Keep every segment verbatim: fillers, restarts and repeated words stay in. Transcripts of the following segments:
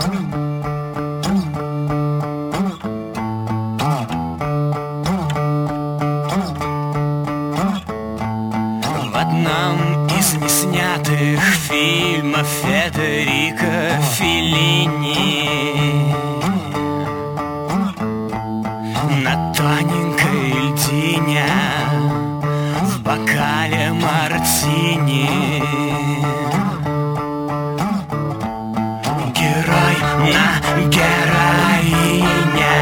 В одном из неснятых фильмов Федерико Феллини на тоненькой льдине в бокале мартини герой на героине,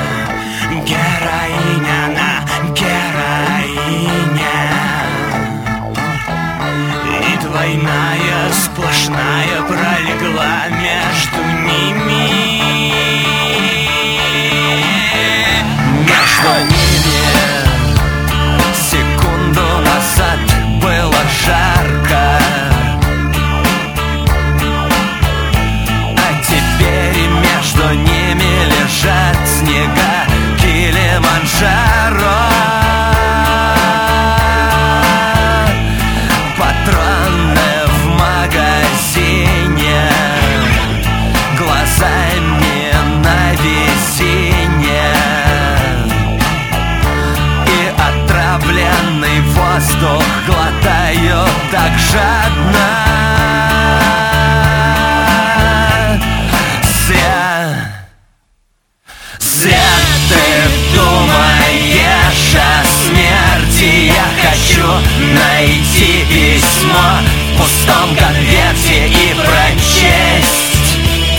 героиня на героине, и двойная сплошная пролегла между ними. Между ними секунду назад было жарко, а теперь между ними лежат снега Килиманджаро. Патроны в магазине, глазами на весенне, и отравленный воздух глотаю так жадно. Зря, зря ты думаешь о смерти. Я хочу найти письмо в пустом конверте и прочесть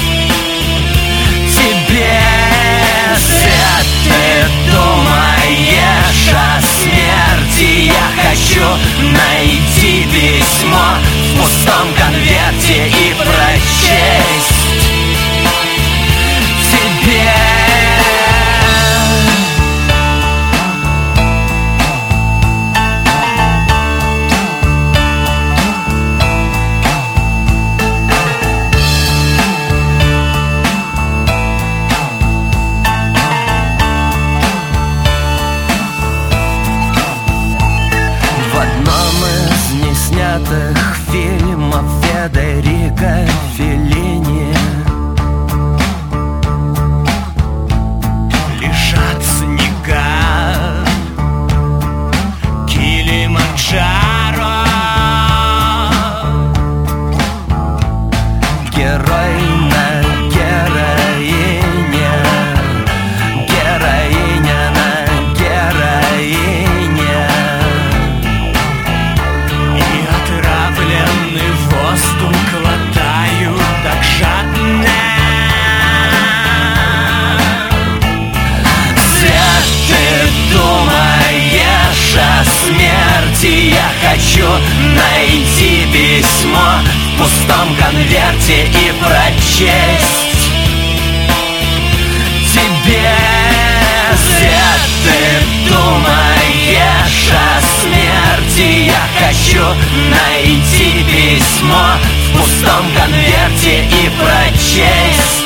тебе. Зря ты думаешь о смерти. Я хочу найти письмо в пустом конверте и прочесть тебе. Неснятых фильмов Федерико Феллини лежат снега Килиманджаро. герой на героине, героиня на героине, И отравленный воздух глотаю так жадно. Зря ты думаешь о смерти. Я хочу найти письмо в пустом конверте и прочесть тебе. Зря ты думаешь о смерти. Я хочу найти письмо в пустом конверте и прочесть